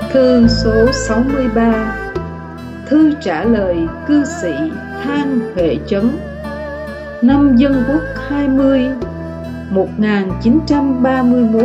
Thư số 63. Thư trả lời cư sĩ Thang Huệ Chấn, năm Dân Quốc 20, 1931.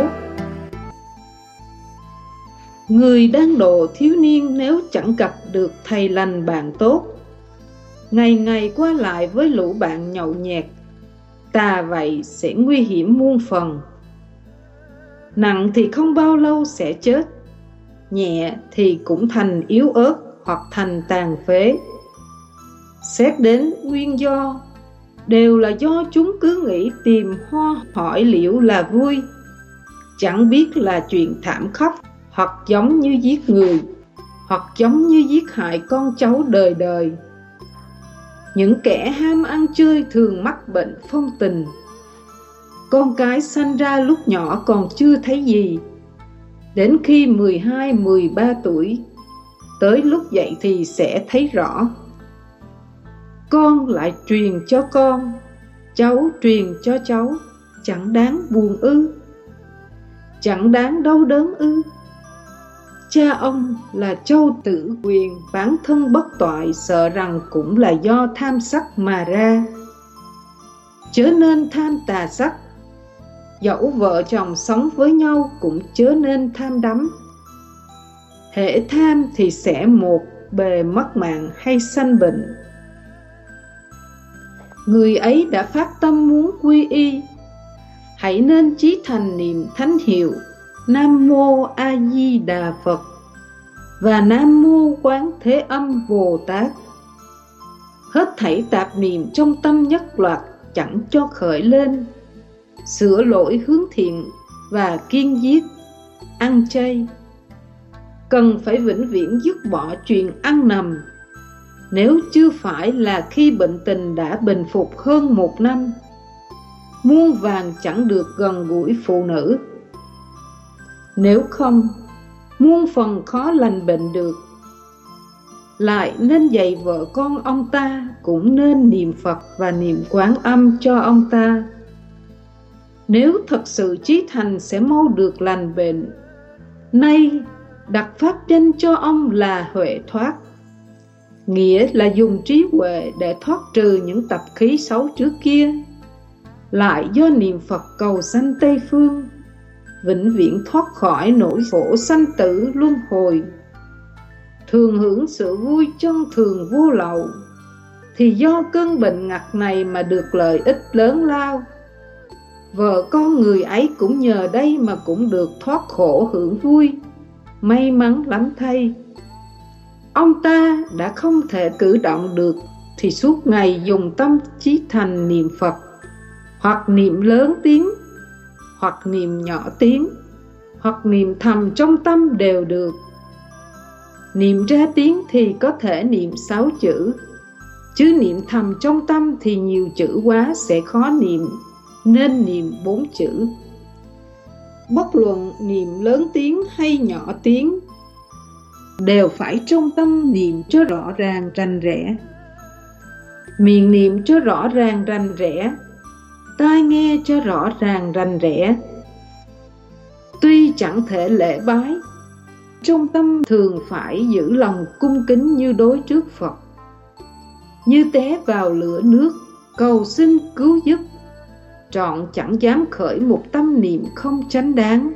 Người đang độ thiếu niên nếu chẳng gặp được thầy lành bạn tốt, ngày ngày qua lại với lũ bạn nhậu nhẹt, ta vậy sẽ nguy hiểm muôn phần. Nặng thì không bao lâu sẽ chết, nhẹ thì cũng thành yếu ớt hoặc thành tàn phế. Xét đến nguyên do, đều là do chúng cứ nghĩ tìm hoa hỏi liễu là vui, chẳng biết là chuyện thảm khốc, hoặc giống như giết người, hoặc giống như giết hại con cháu đời đời. Những kẻ ham ăn chơi thường mắc bệnh phong tình. Con cái sanh ra lúc nhỏ còn chưa thấy gì, đến khi 12-13 tuổi, tới lúc dậy thì sẽ thấy rõ. Con lại truyền cho con, cháu truyền cho cháu, chẳng đáng buồn ư? Chẳng đáng đau đớn ư? Cha ông là Châu Tử Quyền, bản thân bất toại, sợ rằng cũng là do tham sắc mà ra. Chớ nên tham tà sắc, dẫu vợ chồng sống với nhau cũng chớ nên tham đắm. Hễ tham thì sẽ một bề mất mạng hay sanh bệnh. Người ấy đã phát tâm muốn quy y, hãy nên chí thành niệm thánh hiệu Nam Mô A Di Đà Phật và Nam Mô Quán Thế Âm Bồ Tát. Hết thảy tạp niệm trong tâm nhất loạt chẳng cho khởi lên, sửa lỗi hướng thiện và kiêng giết, ăn chay. Cần phải vĩnh viễn dứt bỏ chuyện ăn nằm, nếu chưa phải là khi bệnh tình đã bình phục hơn 1 năm. Muôn vàn chẳng được gần gũi phụ nữ, nếu không muôn phần khó lành bệnh được. Lại nên dạy vợ con ông ta cũng nên niệm Phật và niệm Quán Âm cho ông ta. Nếu thật sự chí thành sẽ mau được lành bệnh. Nay đặt pháp danh cho ông là Huệ Thoát, nghĩa là dùng trí huệ để thoát trừ những tập khí xấu trước kia. Lại do niệm Phật cầu sanh Tây Phương, vĩnh viễn thoát khỏi nỗi khổ sanh tử luân hồi, thường hưởng sự vui chân thường vô lậu, thì do cơn bệnh ngặt này mà được lợi ích lớn lao. Vợ con người ấy cũng nhờ đây mà cũng được thoát khổ hưởng vui, may mắn lắm thay. Ông ta đã không thể cử động được thì suốt ngày dùng tâm chí thành niệm Phật, hoặc niệm lớn tiếng, hoặc niệm nhỏ tiếng, hoặc niệm thầm trong tâm đều được. Niệm ra tiếng thì có thể niệm 6 chữ, chứ niệm thầm trong tâm thì nhiều chữ quá sẽ khó niệm, nên niệm 4 chữ. Bất luận niệm lớn tiếng hay nhỏ tiếng, đều phải trong tâm niệm cho rõ ràng rành rẽ. Miệng niệm cho rõ ràng rành rẽ, tai nghe cho rõ ràng rành rẽ. Tuy chẳng thể lễ bái, trong tâm thường phải giữ lòng cung kính như đối trước Phật, như té vào lửa nước cầu xin cứu giúp, trọn chẳng dám khởi một tâm niệm không chánh đáng.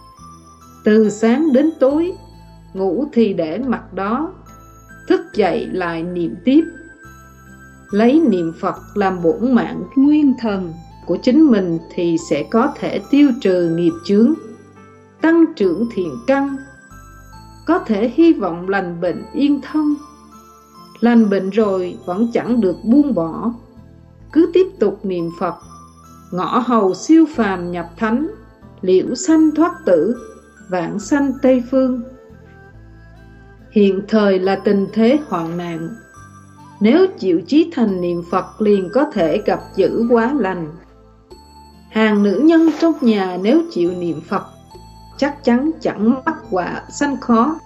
Từ sáng đến tối, ngủ thì để mặt đó, thức dậy lại niệm tiếp. Lấy niệm Phật làm bổn mạng nguyên thần của chính mình thì sẽ có thể tiêu trừ nghiệp chướng, tăng trưởng thiện căn, có thể hy vọng lành bệnh yên thân. Lành bệnh rồi vẫn chẳng được buông bỏ, cứ tiếp tục niệm Phật, ngõ hầu siêu phàm nhập thánh, liễu sanh thoát tử, vãng sanh Tây Phương. Hiện thời là tình thế hoạn nạn, nếu chịu chí thành niệm Phật liền có thể gặp dữ quá lành. Hàng nữ nhân trong nhà nếu chịu niệm Phật, chắc chắn chẳng mắc họa sanh khó.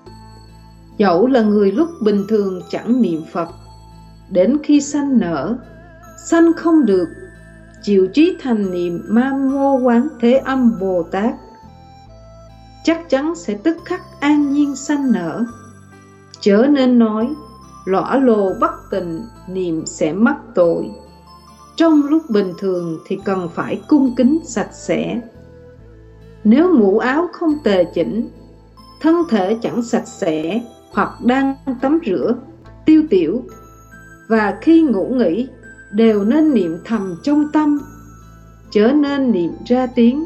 Dẫu là người lúc bình thường chẳng niệm Phật, đến khi sanh nở, sanh không được, chịu trí thành niệm Nam Mô Quán Thế Âm Bồ Tát, chắc chắn sẽ tức khắc an nhiên sanh nở. Chớ nên nói lõa lồ bất tịnh, niệm sẽ mắc tội. Trong lúc bình thường thì cần phải cung kính sạch sẽ. Nếu mũ áo không tề chỉnh, thân thể chẳng sạch sẽ, hoặc đang tắm rửa, tiêu tiểu, và khi ngủ nghỉ, đều nên niệm thầm trong tâm, chớ nên niệm ra tiếng.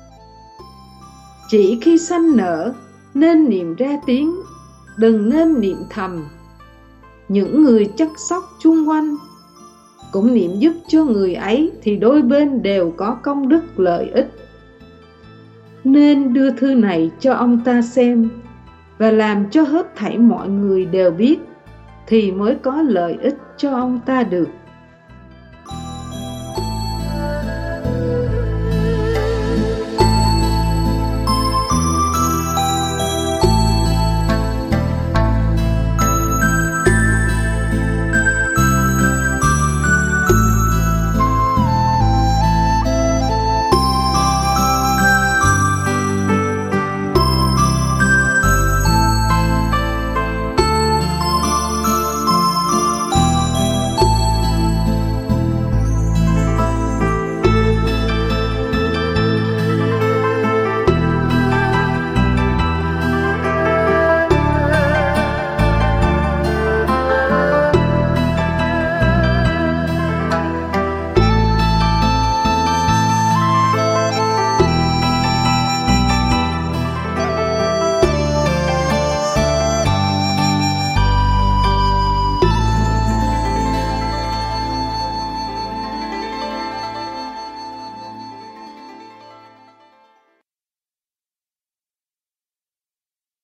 Chỉ khi sanh nở nên niệm ra tiếng, đừng nên niệm thầm. Những người chăm sóc chung quanh cũng niệm giúp cho người ấy, thì đôi bên đều có công đức lợi ích. Nên đưa thư này cho ông ta xem, và làm cho hết thảy mọi người đều biết, thì mới có lợi ích cho ông ta được.